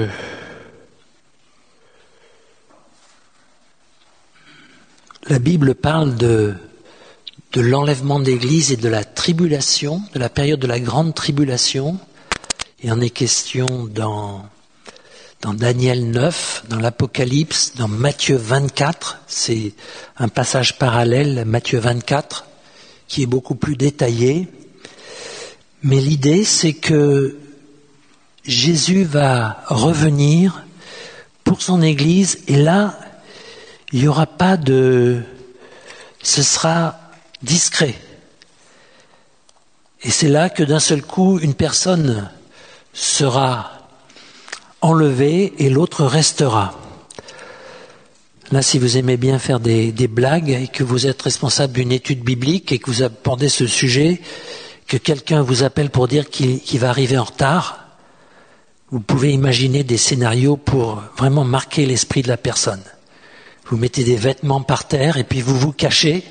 la Bible parle de, de l'enlèvement de l'Église et de la tribulation, de la période de la grande tribulation. Il en est question dans, dans Daniel neuf, dans l'Apocalypse, dans Matthieu vingt-quatre. C'est un passage parallèle, Matthieu vingt-quatre, qui est beaucoup plus détaillé. Mais l'idée, c'est que Jésus va revenir pour son Église, et là, il n'y aura pas de... Ce sera discret. Et c'est là que d'un seul coup, une personne sera enlevée et l'autre restera. Là, si vous aimez bien faire des, des blagues et que vous êtes responsable d'une étude biblique et que vous abordez ce sujet, que quelqu'un vous appelle pour dire qu'il, qu'il va arriver en retard, vous pouvez imaginer des scénarios pour vraiment marquer l'esprit de la personne. Vous mettez des vêtements par terre et puis vous vous cachez.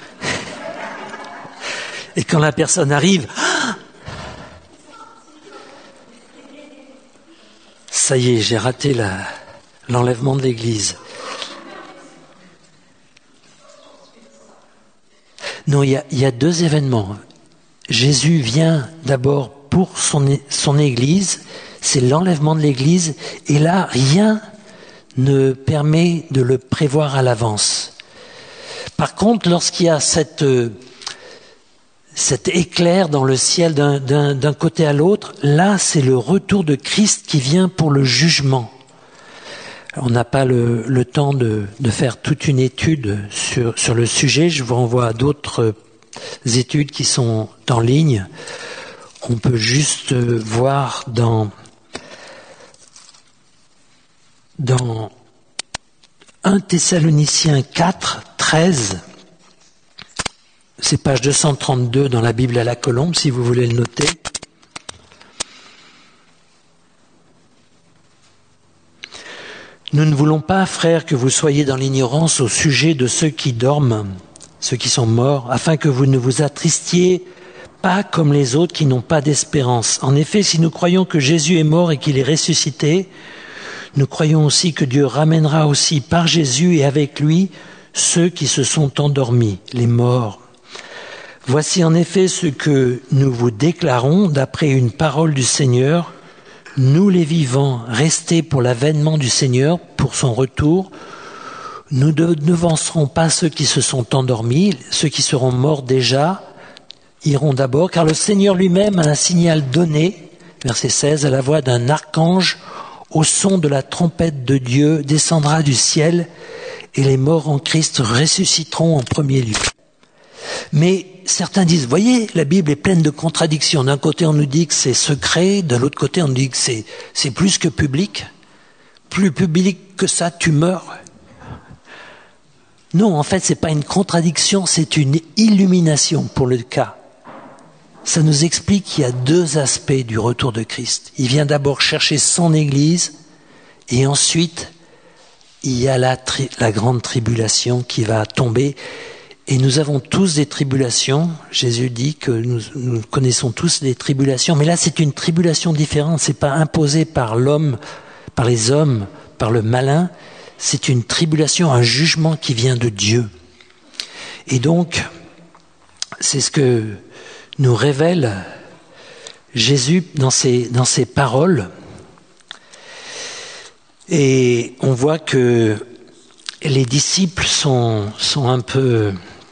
Et quand la personne arrive, ça y est, j'ai raté la, l'enlèvement de l'Église. Non, il y a, il y a deux événements. Jésus vient d'abord pour son, son Église, c'est l'enlèvement de l'Église, et là, rien ne permet de le prévoir à l'avance. Par contre, lorsqu'il y a cette, cet éclair dans le ciel d'un, d'un, d'un côté à l'autre, là, c'est le retour de Christ qui vient pour le jugement. On n'a pas le, le temps de, de faire toute une étude sur, sur le sujet. Je vous renvoie à d'autres études qui sont en ligne. On peut juste voir dans, dans un Thessaloniciens quatre, treize, c'est page deux cent trente-deux dans la Bible à la colombe, si vous voulez le noter. Nous ne voulons pas, frères, que vous soyez dans l'ignorance au sujet de ceux qui dorment, ceux qui sont morts, afin que vous ne vous attristiez pas comme les autres qui n'ont pas d'espérance. En effet, si nous croyons que Jésus est mort et qu'il est ressuscité, nous croyons aussi que Dieu ramènera aussi par Jésus et avec lui ceux qui se sont endormis, les morts. Voici en effet ce que nous vous déclarons d'après une parole du Seigneur. Nous les vivants, restés pour l'avènement du Seigneur, pour son retour, nous ne devancerons pas ceux qui se sont endormis, ceux qui seront morts déjà, iront d'abord, car le Seigneur lui-même a un signal donné, verset seize, à la voix d'un archange, au son de la trompette de Dieu, descendra du ciel, et les morts en Christ ressusciteront en premier lieu. Mais certains disent, voyez, la Bible est pleine de contradictions. D'un côté, on nous dit que c'est secret, de l'autre côté, on nous dit que c'est, c'est plus que public. Plus public que ça, tu meurs. Non, en fait, c'est pas une contradiction, c'est une illumination pour le cas. Ça nous explique qu'il y a deux aspects du retour de Christ. Il vient d'abord chercher son Église, et ensuite, il y a la, tri- la grande tribulation qui va tomber. Et nous avons tous des tribulations. Jésus dit que nous, nous connaissons tous des tribulations. Mais là, c'est une tribulation différente. C'est pas imposé par l'homme, par les hommes, par le malin. C'est une tribulation, un jugement qui vient de Dieu. Et donc, c'est ce que nous révèle Jésus dans ses, dans ses paroles. Et on voit que les disciples sont, sont un peu...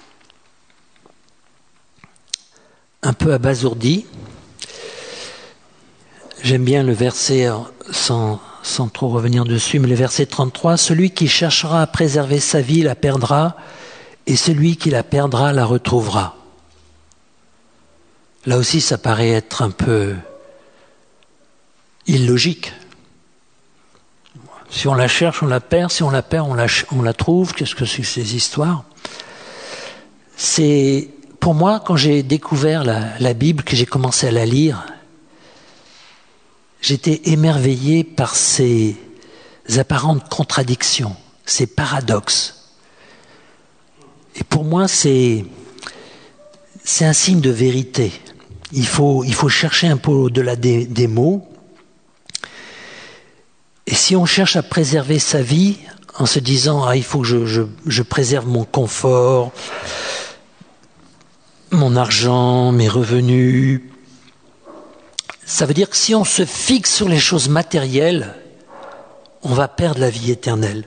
un peu abasourdi. J'aime bien le verset cent sans trop revenir dessus, mais le verset trente-trois, « Celui qui cherchera à préserver sa vie la perdra, et celui qui la perdra la retrouvera. » Là aussi, ça paraît être un peu illogique. Si on la cherche, on la perd. Si on la perd, on la, on la trouve. Qu'est-ce que c'est que ces histoires ? C'est, pour moi, quand j'ai découvert la, la Bible, que j'ai commencé à la lire, j'étais émerveillé par ces apparentes contradictions, ces paradoxes. Et pour moi, c'est, c'est un signe de vérité. Il faut, il faut chercher un peu au-delà des, des mots. Et si on cherche à préserver sa vie en se disant « Ah, il faut que je, je, je préserve mon confort, mon argent, mes revenus », ça veut dire que si on se fixe sur les choses matérielles, on va perdre la vie éternelle.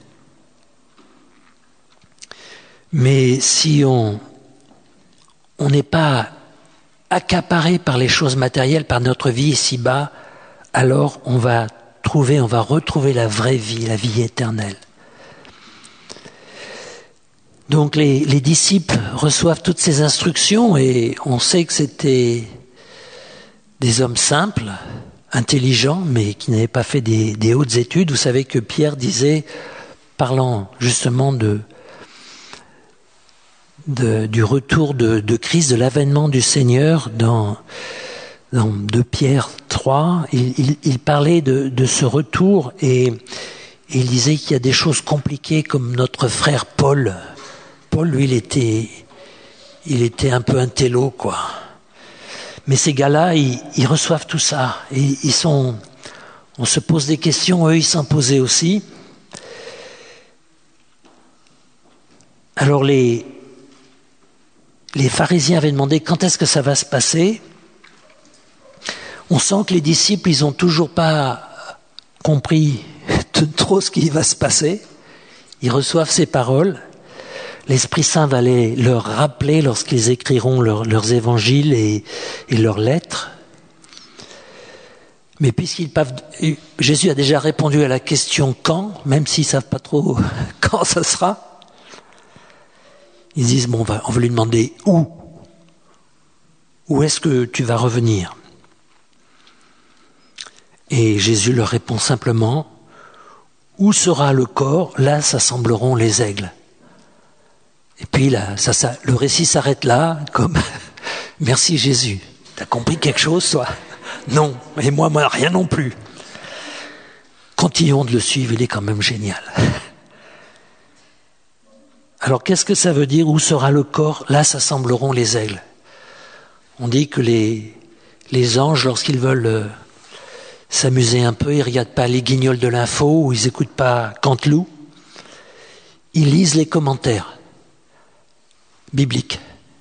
Mais si on on n'est pas accaparé par les choses matérielles, par notre vie ici-bas, alors on va trouver, on va retrouver la vraie vie, la vie éternelle. Donc les, les disciples reçoivent toutes ces instructions et on sait que c'était des hommes simples, intelligents, mais qui n'avaient pas fait des, des hautes études. Vous savez que Pierre disait, parlant justement de, de, du retour de, de Christ, de l'avènement du Seigneur, dans, dans deux Pierre trois, il, il, il parlait de, de ce retour et, et il disait qu'il y a des choses compliquées comme notre frère Paul. Paul, lui, il était, il était un peu un télo, quoi. Mais ces gars-là, ils, ils reçoivent tout ça. Et ils sont, on se pose des questions, eux, ils s'en posaient aussi. Alors les, les pharisiens avaient demandé quand est-ce que ça va se passer. On sent que les disciples, ils n'ont toujours pas compris trop ce qui va se passer. Ils reçoivent ces paroles. L'Esprit Saint va les, leur rappeler lorsqu'ils écriront leur, leurs évangiles et, et leurs lettres. Mais puisqu'ils peuvent, Jésus a déjà répondu à la question « quand », même s'ils ne savent pas trop quand ça sera, ils disent « bon, on va, on va lui demander où. Où est-ce que tu vas revenir ?» Et Jésus leur répond simplement « où sera le corps, là s'assembleront les aigles. » Et puis là, ça, ça, le récit s'arrête là, comme « Merci Jésus, t'as compris quelque chose, toi ?» Non, et moi, moi, rien non plus. Continuons de le suivre, il est quand même génial. Alors, qu'est-ce que ça veut dire ? Où sera le corps ? Là s'assembleront les aigles. On dit que les, les anges, lorsqu'ils veulent euh, s'amuser un peu, ils ne regardent pas les guignols de l'info, ou ils n'écoutent pas Canteloup. Ils lisent les commentaires bibliques.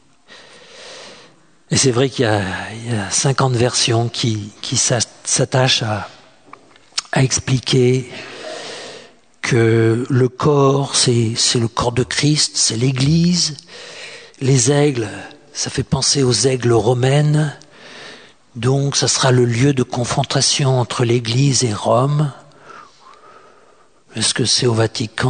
Et c'est vrai qu'il y a, il y a cinquante versions qui, qui s'attachent à, à expliquer que le corps, c'est, c'est le corps de Christ, c'est l'Église. Les aigles, ça fait penser aux aigles romaines. Donc, ça sera le lieu de confrontation entre l'Église et Rome. Est-ce que c'est au Vatican ?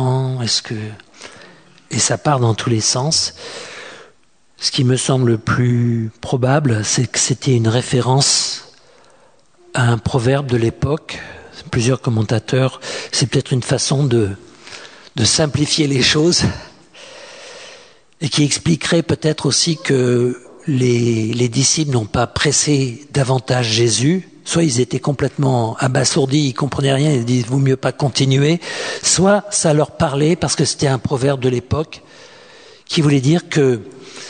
Est-ce que... Et ça part dans tous les sens. Ce qui me semble le plus probable, c'est que c'était une référence à un proverbe de l'époque. Plusieurs commentateurs, c'est peut-être une façon de, de simplifier les choses et qui expliquerait peut-être aussi que les, les disciples n'ont pas pressé davantage Jésus. Soit ils étaient complètement abasourdis, ils comprenaient rien, ils disent « vaut mieux pas continuer », soit ça leur parlait parce que c'était un proverbe de l'époque qui voulait dire que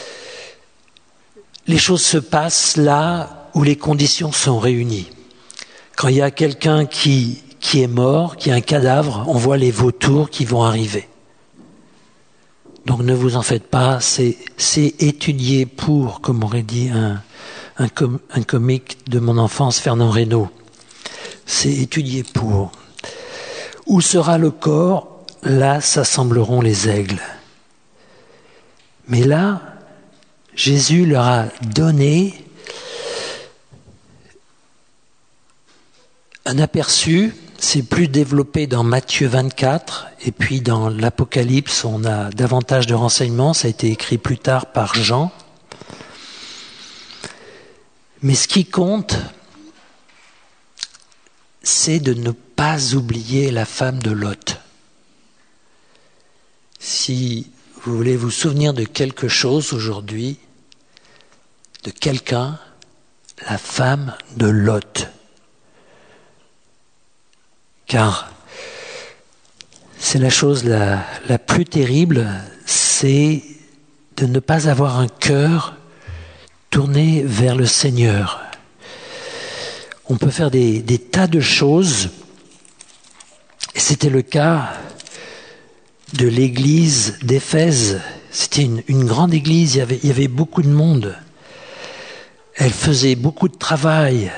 les choses se passent là où les conditions sont réunies. Quand il y a quelqu'un qui, qui est mort, qui a un cadavre, on voit les vautours qui vont arriver. Donc ne vous en faites pas, c'est, c'est étudié pour, comme aurait dit un, un, com, un comique de mon enfance, Fernand Reynaud. C'est étudié pour. Où sera le corps ? Là s'assembleront les aigles. Mais là, Jésus leur a donné un aperçu c'est plus développé dans Matthieu vingt-quatre, et puis dans l'Apocalypse, on a davantage de renseignements, ça a été écrit plus tard par Jean. Mais ce qui compte, c'est de ne pas oublier la femme de Lot. Si vous voulez vous souvenir de quelque chose aujourd'hui, de quelqu'un, la femme de Lot. Car c'est la chose la, la plus terrible, c'est de ne pas avoir un cœur tourné vers le Seigneur. On peut faire des, des tas de choses, et c'était le cas de l'église d'Éphèse. C'était une, une grande église, il y avait, il y avait beaucoup de monde. Elle faisait beaucoup de travail.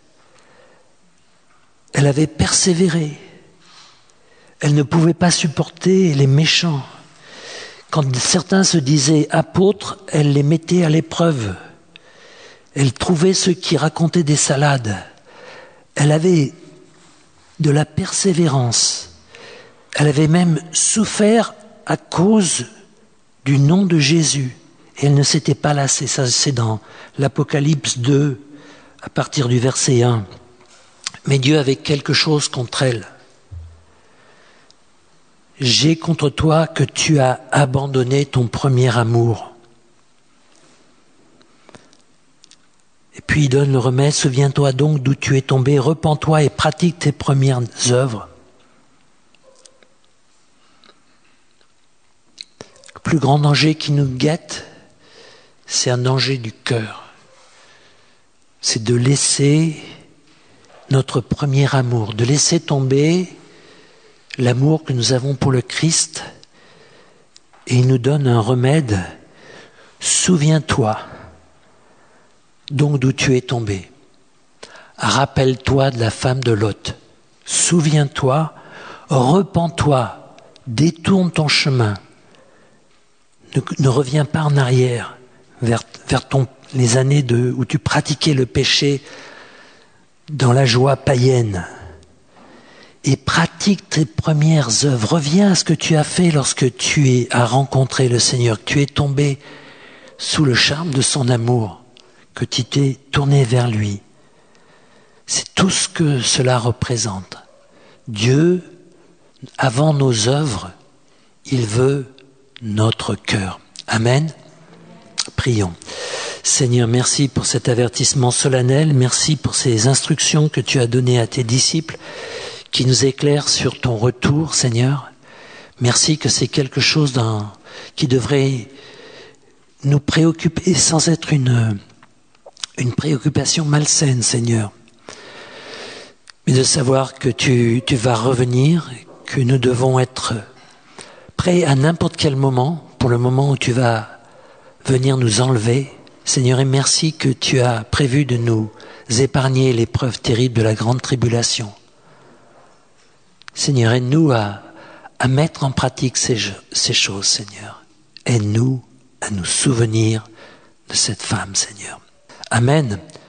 Elle avait persévéré. Elle ne pouvait pas supporter les méchants. Quand certains se disaient apôtres, elle les mettait à l'épreuve. Elle trouvait ceux qui racontaient des salades. Elle avait de la persévérance. Elle avait même souffert à cause du nom de Jésus. Et elle ne s'était pas lassée. Ça, c'est dans l'Apocalypse deux, à partir du verset un. Mais Dieu avait quelque chose contre elle. J'ai contre toi que tu as abandonné ton premier amour. Et puis il donne le remède, souviens-toi donc d'où tu es tombé, repens-toi et pratique tes premières œuvres. Le plus grand danger qui nous guette, c'est un danger du cœur. C'est de laisser notre premier amour, de laisser tomber l'amour que nous avons pour le Christ. Et il nous donne un remède. Souviens-toi donc d'où tu es tombé. Rappelle-toi de la femme de Lot. Souviens-toi, repens-toi, détourne ton chemin. Ne, ne reviens pas en arrière vers, vers ton, les années de, où tu pratiquais le péché dans la joie païenne. Et pratique tes premières œuvres. Reviens à ce que tu as fait lorsque tu es, as rencontré le Seigneur, que tu es tombé sous le charme de son amour, que tu t'es tourné vers lui. C'est tout ce que cela représente. Dieu, avant nos œuvres, il veut notre cœur. Amen. Prions. Seigneur, merci pour cet avertissement solennel. Merci pour ces instructions que tu as données à tes disciples qui nous éclairent sur ton retour, Seigneur. Merci que c'est quelque chose d'un, qui devrait nous préoccuper sans être une, une préoccupation malsaine, Seigneur. Mais de savoir que tu, tu vas revenir, que nous devons être prêts à n'importe quel moment, pour le moment où tu vas venir nous enlever. Seigneur, et merci que tu as prévu de nous épargner l'épreuve terrible de la grande tribulation. Seigneur, aide-nous à, à mettre en pratique ces, ces choses, Seigneur. Aide-nous à nous souvenir de cette femme, Seigneur. Amen.